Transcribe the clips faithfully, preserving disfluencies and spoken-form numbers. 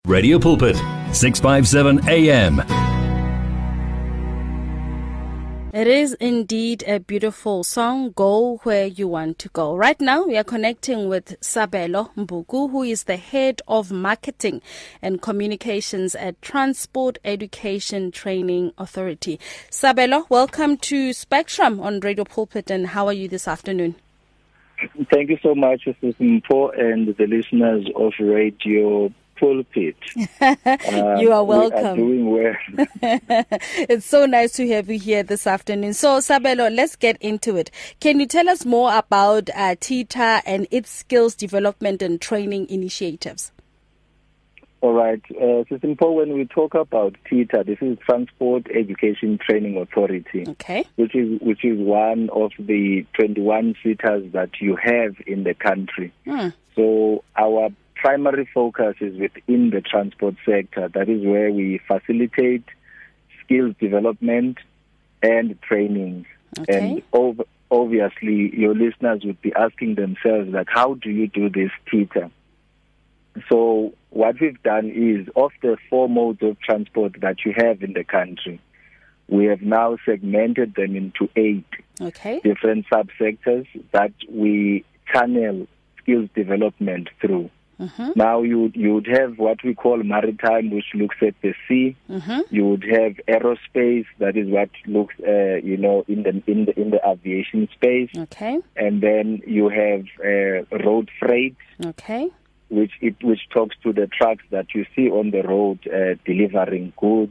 Radio Pulpit, six fifty-seven A M. It is indeed a beautiful song, Go Where You Want to Go. Right now, we are connecting with Sabelo Mbuku, who is the head of marketing and communications at Transport Education Training Authority. Sabelo, welcome to Spectrum on Radio Pulpit, and how are you this afternoon? Thank you so much, Missus Mpo, and the listeners of Radio Pulpit. um, you are welcome. We are doing well. It's so nice to have you here this afternoon. So, Sabelo, let's get into it. Can you tell us more about uh, TETA and its skills development and training initiatives? All right. Uh, Missus Mpo, when we talk about TETA, this is Transport Education Training Authority, okay, which is which is one of the twenty-one SETAs that you have in the country. Hmm. So our primary focus is within the transport sector. That is where we facilitate skills development and training. Okay. And ov- obviously, your listeners would be asking themselves, like, how do you do this TETA? So what we've done is, of the four modes of transport that you have in the country, we have now segmented them into eight okay. different subsectors that we channel skills development through. Mm-hmm. Now you you would have what we call maritime, which looks at the sea. Mm-hmm. You would have aerospace, that is what looks, uh, you know, in the in the in the aviation space. Okay. And then you have uh, road freight, okay, which it which talks to the trucks that you see on the road uh, delivering goods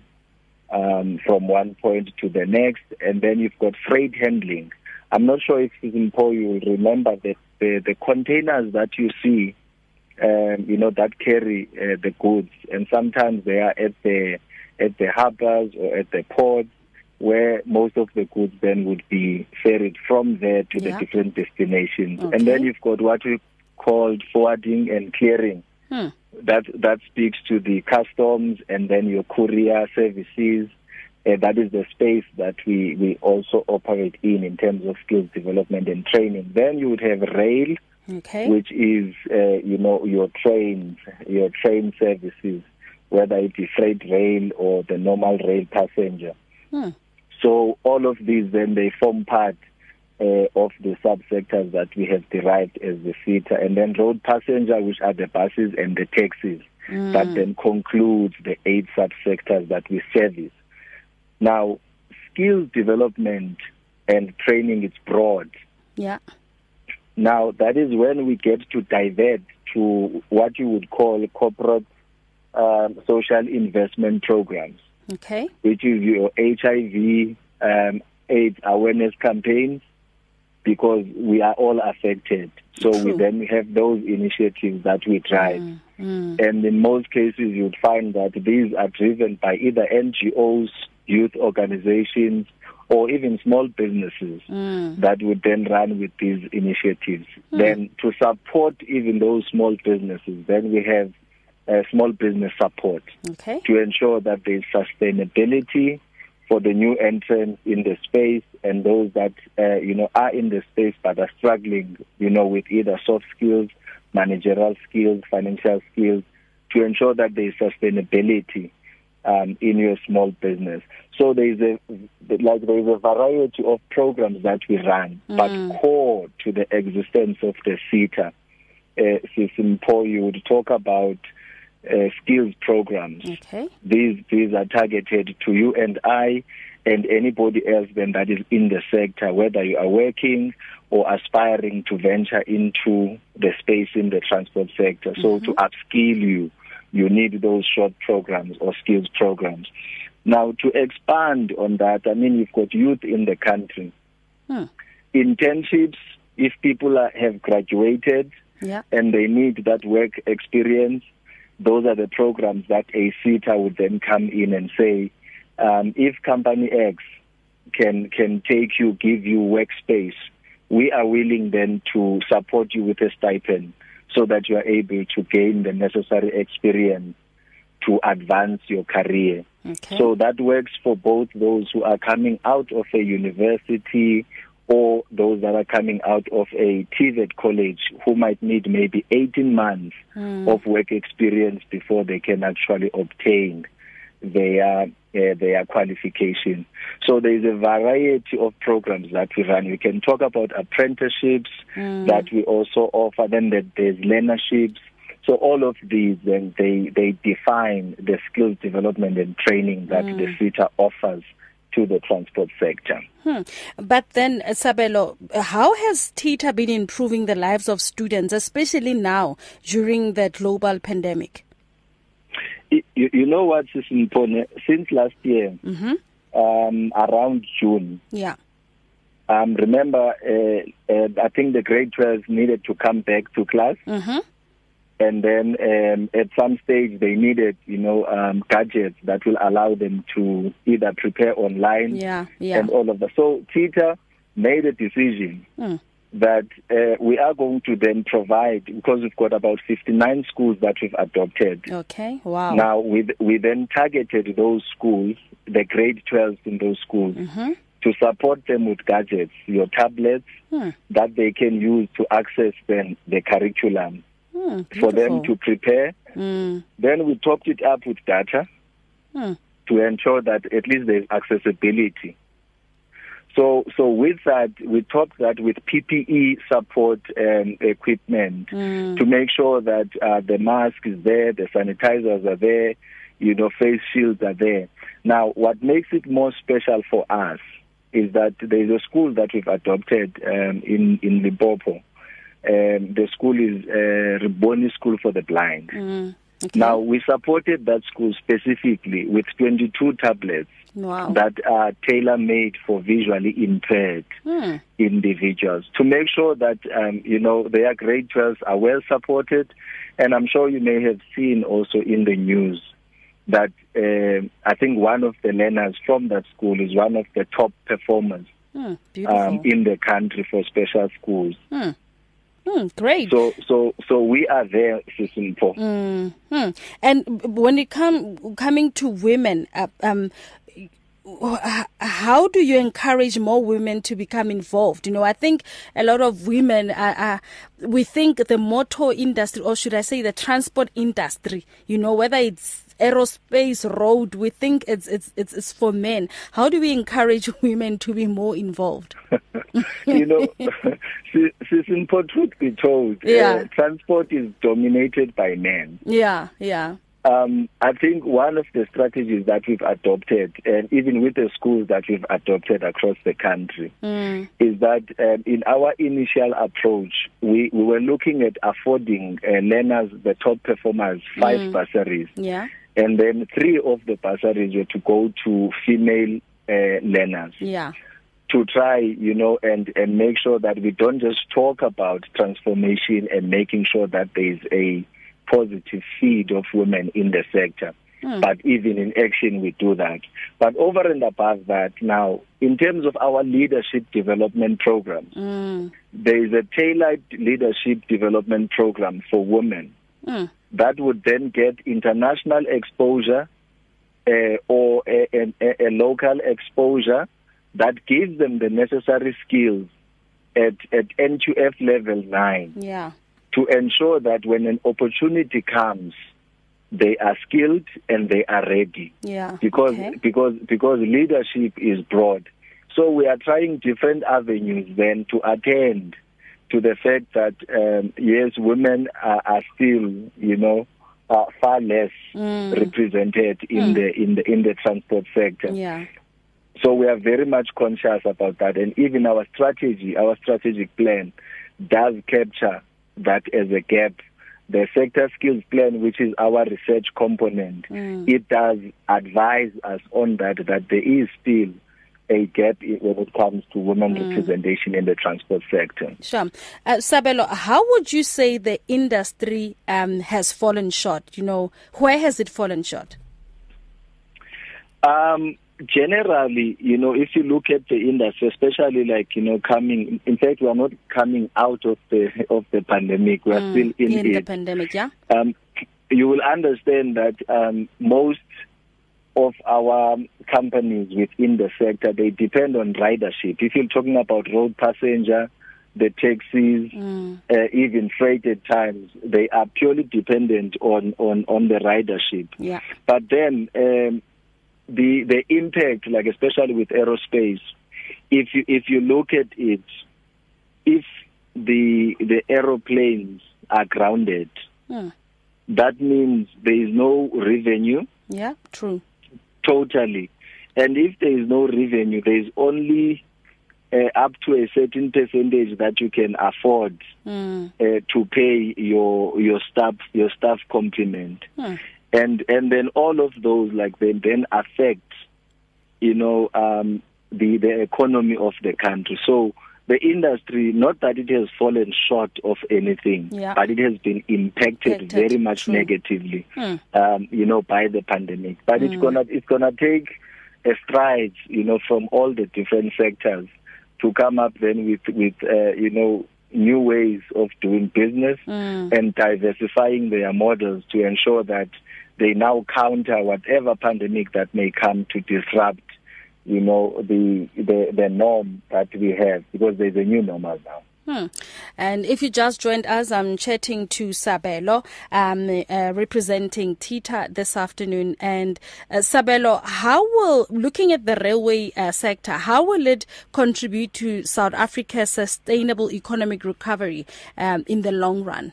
um, from one point to the next. And then you've got freight handling. I'm not sure if in Paul you will remember that the the containers that you see. Um, you know, that carry uh, the goods, and sometimes they are at the at the harbors or at the ports, where most of the goods then would be ferried from there to yeah. the different destinations. Okay. And then you've got what we call forwarding and clearing. Hmm. That that speaks to the customs, and then your courier services. Uh, that is the space that we, we also operate in in terms of skills development and training. Then you would have rail. Okay. Which is, uh, you know, your trains, your train services, whether it be freight rail or the normal rail passenger. Hmm. So all of these, then they form part uh, of the subsectors that we have derived as the SETA. And then road passenger, which are the buses and the taxis, mm. that then concludes the eight subsectors that we service. Now, skills development and training is broad. Yeah. Now, that is when we get to divert to what you would call corporate um, social investment programs, okay, which is your H I V um, AIDS awareness campaigns, because we are all affected. So True. we then have those initiatives that we drive. Mm, mm. And in most cases, you'd find that these are driven by either N G Os, youth organizations, or even small businesses Mm. that would then run with these initiatives. Mm. Then to support even those small businesses, then we have uh, small business support Okay. to ensure that there is sustainability for the new entrants in the space and those that, uh, you know, are in the space but are struggling, you know, with either soft skills, managerial skills, financial skills, to ensure that there is sustainability Um, in your small business. So there is a like there is a variety of programs that we run, mm. but core to the existence of the SETA, uh, Simpo, you would talk about uh, skills programs. Okay. These these are targeted to you and I and anybody else then that is in the sector, whether you are working or aspiring to venture into the space in the transport sector. So mm-hmm. to upskill you, you need those short programs or skills programs. Now, to expand on that, I mean, you've got youth in the country. Hmm. Internships, if people are, have graduated yeah. and they need that work experience, those are the programs that a SETA would then come in and say, um, if company X can can take you, give you workspace, we are willing then to support you with a stipend, so that you are able to gain the necessary experience to advance your career. Okay. So that works for both those who are coming out of a university or those that are coming out of a T V E T college who might need maybe eighteen months mm. of work experience before they can actually obtain their uh, their qualification. So there is a variety of programs that we run. We can talk about apprenticeships mm. that we also offer. Then there's learnerships. So all of these, then they they define the skills development and training that mm. the SETA offers to the transport sector. Hmm. But then, Sabelo, how has TETA been improving the lives of students, especially now during the global pandemic? You, you know what is important? Since last year, mm-hmm. um, around June, yeah. Um, remember, uh, uh, I think the grade twelve needed to come back to class. Mm-hmm. And then um, at some stage they needed, you know, um, gadgets that will allow them to either prepare online yeah, yeah. and all of that. So TETA made a decision mm. that uh, we are going to then provide, because we've got about fifty-nine schools that we've adopted. Okay, wow. Now we we then targeted those schools, the grade twelves in those schools, mm-hmm. to support them with gadgets, your tablets mm. that they can use to access then the curriculum. Mm, for them to prepare. Mm. Then we topped it up with data mm. to ensure that at least there's accessibility. So so with that, we topped that with P P E support um, equipment mm. to make sure that uh, the mask is there, the sanitizers are there, you know, face shields are there. Now, what makes it more special for us is that there's a school that we've adopted um, in, in Limpopo. Um, the school is uh, Reboni School for the Blind. Mm, okay. Now, we supported that school specifically with twenty-two tablets wow. that are tailor-made for visually impaired mm. individuals to make sure that, um, you know, their grade twelves are well supported. And I'm sure you may have seen also in the news that uh, I think one of the learners from that school is one of the top performers mm, um, in the country for special schools. Mm. Hmm, great. So, so, so we are there, Sisimpo. Mm-hmm. And when it come coming to women, uh, um, how do you encourage more women to become involved? You know, I think a lot of women, are, are, we think the motor industry, or should I say the transport industry, you know, whether it's aerospace, road, we think it's it's it's, it's for men. How do we encourage women to be more involved? You know, since truth be told, yeah. uh, transport is dominated by men. Yeah, yeah. Um, I think one of the strategies that we've adopted, and even with the schools that we've adopted across the country, mm. is that um, in our initial approach, we, we were looking at affording uh, learners, the top performers, five mm. bursaries. Yeah. And then three of the bursaries were to go to female uh, learners. Yeah. To try, you know, and, and make sure that we don't just talk about transformation and making sure that there is a positive feed of women in the sector. Mm. But even in action, we do that. But over and above that, now, in terms of our leadership development programs, mm. there is a tailored leadership development program for women mm. that would then get international exposure uh, or a, a, a local exposure that gives them the necessary skills at, at N Q F level nine. Yeah. To ensure that when an opportunity comes, they are skilled and they are ready. Yeah. Because okay. because because leadership is broad. So we are trying different avenues then to attend to the fact that um, yes, women are, are still, you know, uh, far less mm. represented in mm. the in the in the transport sector. Yeah. So we are very much conscious about that, and even our strategy, our strategic plan, does capture that as a gap. The sector skills plan, which is our research component, mm. it does advise us on that, that there is still a gap when it comes to women mm. representation in the transport sector. Sure. Uh, Sabelo, how would you say the industry um, has fallen short? You know, where has it fallen short? Um, Generally, you know, if you look at the industry, especially like, you know, coming, in fact, we are not coming out of the of the pandemic. We are mm, still in, in it. the pandemic, yeah. Um, you will understand that um, most of our companies within the sector, they depend on ridership. If you're talking about road passenger, the taxis, mm. uh, even freight at times, they are purely dependent on, on, on the ridership. Yeah. But then um, the the impact, like especially with aerospace, if you if you look at it, if the the aeroplanes are grounded, mm. that means there is no revenue. Yeah, true. Totally. And if there is no revenue, there is only Uh, up to a certain percentage that you can afford mm. uh, to pay your your staff your staff complement, mm. and and then all of those like they then affect, you know, um, the the economy of the country. So the industry, not that it has fallen short of anything, yeah. but it has been impacted, impacted. very much True. negatively, mm. um, you know, by the pandemic. But mm. it's gonna it's gonna take a stride, you know, from all the different sectors to come up then with, with uh, you know, new ways of doing business mm. and diversifying their models to ensure that they now counter whatever pandemic that may come to disrupt, you know, the the, the norm that we have, because there's a new normal now. Hmm. And if you just joined us, I'm chatting to Sabelo, um, uh, representing TITA this afternoon. And uh, Sabelo, how will, looking at the railway uh, sector, how will it contribute to South Africa's sustainable economic recovery um, in the long run?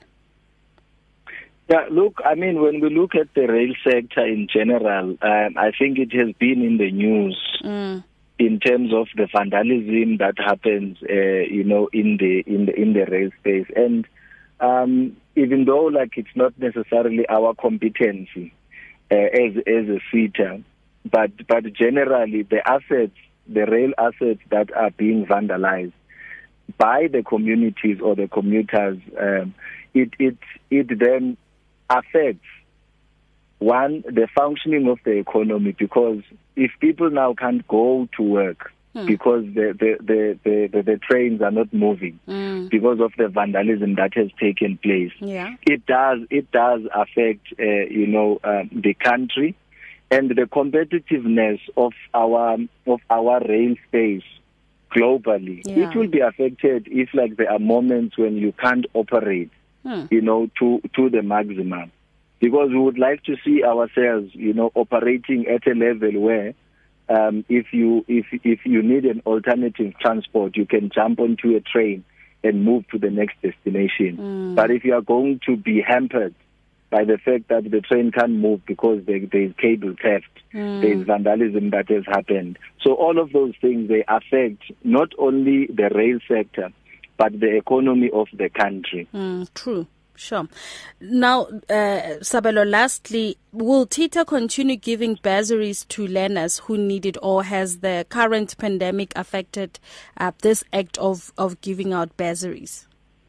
Yeah, look, I mean, when we look at the rail sector in general, um, I think it has been in the news. Mm. in terms of the vandalism that happens, uh, you know, in the in the in the rail space, and um, even though like it's not necessarily our competency uh, as as a feeder, but but generally the assets, the rail assets that are being vandalized by the communities or the commuters, um, it it it then affects one, the functioning of the economy, because if people now can't go to work hmm. because the the, the, the, the the trains are not moving mm. because of the vandalism that has taken place, yeah. it does it does affect uh, you know um, the country and the competitiveness of our of our rail space globally. Yeah. It will be affected if like there are moments when you can't operate, hmm. you know, to to the maximum. Because we would like to see ourselves, you know, operating at a level where, um, if you if if you need an alternative transport, you can jump onto a train and move to the next destination. Mm. But if you are going to be hampered by the fact that the train can't move because there, there is cable theft, mm. there is vandalism that has happened. So all of those things, they affect not only the rail sector, but the economy of the country. Mm, true. Sure. Now, uh, Sabelo, lastly, will TITA continue giving bursaries to learners who need it, or has the current pandemic affected uh, this act of, of giving out bursaries?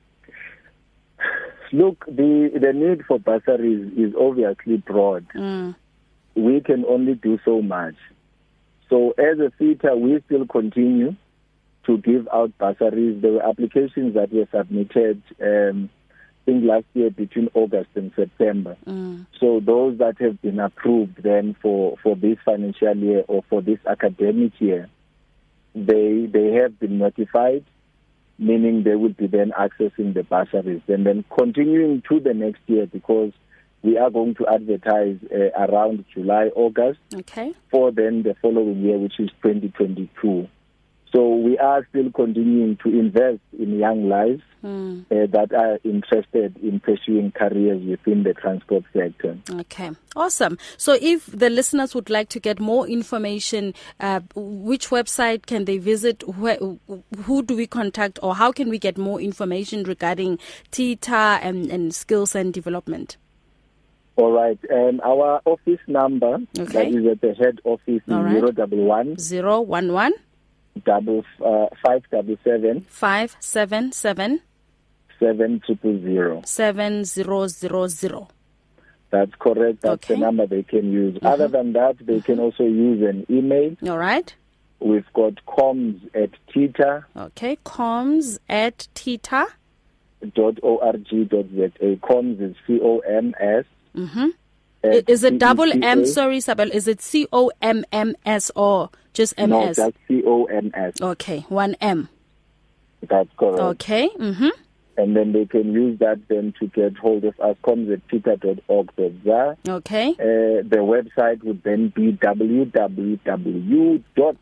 Look, the, the need for bursaries is obviously broad. Mm. We can only do so much. So as a TITA, we still continue to give out bursaries. There were applications that were submitted um, I think last year between August and September. Mm. So those that have been approved then for, for this financial year or for this academic year, they they have been notified, meaning they will be then accessing the bursaries. And then continuing to the next year, because we are going to advertise uh, around July, August, okay, for then the following year, which is twenty twenty-two. So we are still continuing to invest in young lives mm. uh, that are interested in pursuing careers within the transport sector. Okay, awesome. So if the listeners would like to get more information, uh, which website can they visit? Where, who do we contact, or how can we get more information regarding TITA and, and skills and development? All right. Um, our office number, okay, that is at the head office, is right. zero double one zero one one double uh, five double seven five seven seven seven triple zero seven zero zero zero. That's correct. That's okay. the number they can use. Mm-hmm. Other than that, they mm-hmm. can also use an email. All right. We've got comms at TITA. Okay, comms at TITA. dot org dot za. Comms is C O M S. Mm-hmm. Is it double M? Sorry, Sabelo. Is it C O M M S or just M S? No, that's C O M S. Okay, one M. That's correct. Okay. Mm-hmm. And then they can use that then to get hold of us, comms at tita dot org dot za. Okay. Uh, the website would then be w w w dot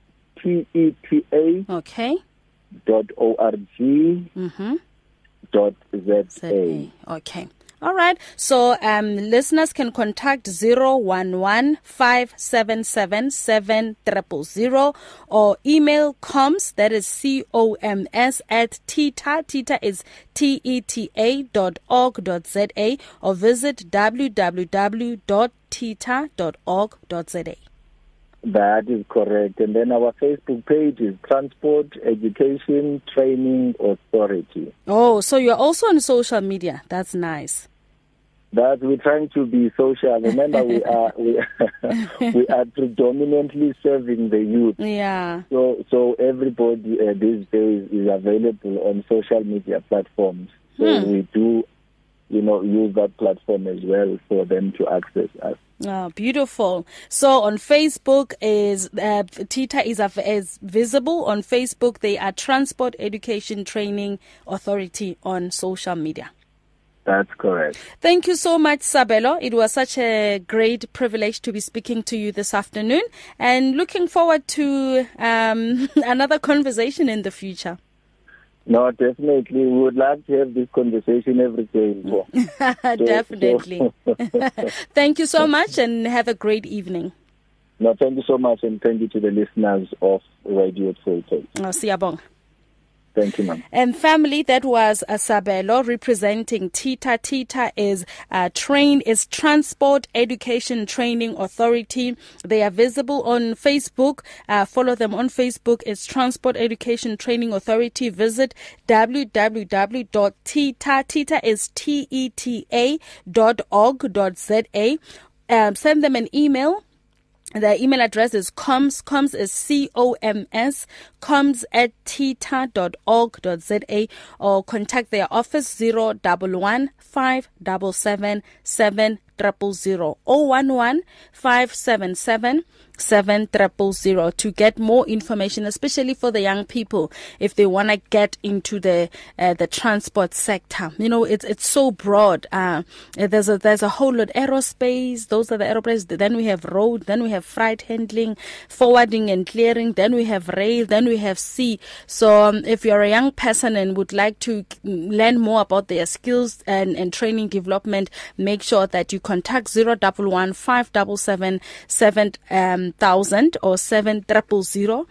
teta okay. dot org mm-hmm. dot za. Okay. All right. So um, listeners can contact zero one one five seven seven seven zero zero zero or email comms, that is C O M S at tita, tita is T E T A dot org dot za, or visit w w w dot tita dot org dot za. That is correct. And then our Facebook page is Transport Education Training Authority. Oh, so you're also on social media. That's nice. That we're trying to be social. Remember, we are we, we are predominantly serving the youth. Yeah. So so everybody uh, these days is available on social media platforms. So hmm. we do, you know, use that platform as well for them to access us. Oh, beautiful. So on Facebook is uh, Tita is, is visible on Facebook. They are Transport Education Training Authority on social media. That's correct. Thank you so much, Sabelo. It was such a great privilege to be speaking to you this afternoon, and looking forward to um, another conversation in the future. No, definitely. We would like to have this conversation every day. So, definitely. So. Thank you so much and have a great evening. No, thank you so much, and thank you to the listeners of Radio Tsoto. Oh, siyabonga. Thank you, ma'am. And family, that was uh, Sabelo representing Tita. Tita is uh, trained is Transport Education Training Authority. They are visible on Facebook. Uh, follow them on Facebook. It's Transport Education Training Authority. Visit w w w dot tita, Tita is T E T A dot org dot za. Um, send them an email. The email address is comms, comms is C O M S, comms at tita dot org dot za, or contact their office zero one one five seven seven seven zero zero zero, zero one one five seven seven seven zero zero zero to get more information, especially for the young people if they want to get into the uh, the transport sector. You know, it's it's so broad. Uh, there's a there's a whole lot aerospace. Those are the aeroplanes. Then we have road. Then we have freight handling, forwarding and clearing. Then we have rail. Then we have sea. So um, if you're a young person and would like to learn more about their skills and, and training development, make sure that you contact zero one one five seven seven seven um thousand or seven triple zero.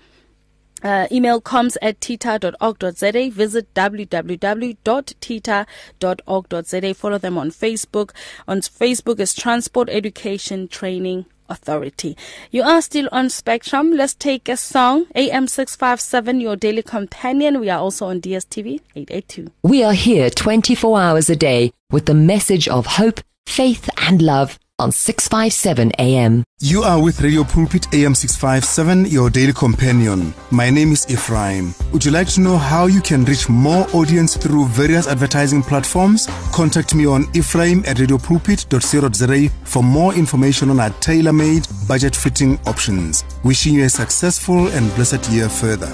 Uh, email comms at tita dot org dot za. Visit w w w dot tita dot org dot za. Follow them on Facebook. On Facebook is Transport Education Training Authority. You are still on Spectrum. Let's take a song. A M six five seven, your daily companion. We are also on D S T V eight eighty-two. We are here twenty-four hours a day with the message of hope, faith and love on six fifty-seven A M. You are with Radio Pulpit A M six fifty-seven, your daily companion. My name is Ephraim. Would you like to know how you can reach more audience through various advertising platforms? Contact me on ephraim at radio pulpit dot co dot za for more information on our tailor-made, budget-fitting options. Wishing you a successful and blessed year further.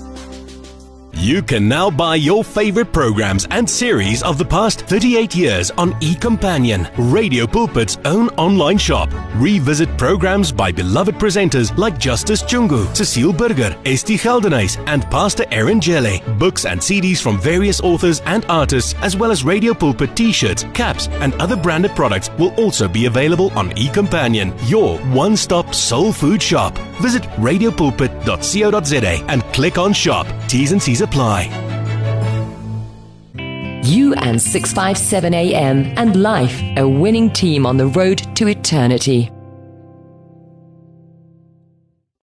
You can now buy your favorite programs and series of the past thirty-eight years on eCompanion, Radio Pulpit's own online shop. Revisit programs by beloved presenters like Justice Chungu, Cecile Burger, Esti Geldenhuys, and Pastor Aaron Jelle. Books and C Ds from various authors and artists, as well as Radio Pulpit t-shirts, caps, and other branded products will also be available on eCompanion, your one-stop soul food shop. Visit radio pulpit dot co dot za and click on shop. T's and C's apply. You and six fifty-seven A M and life, a winning team on the road to eternity.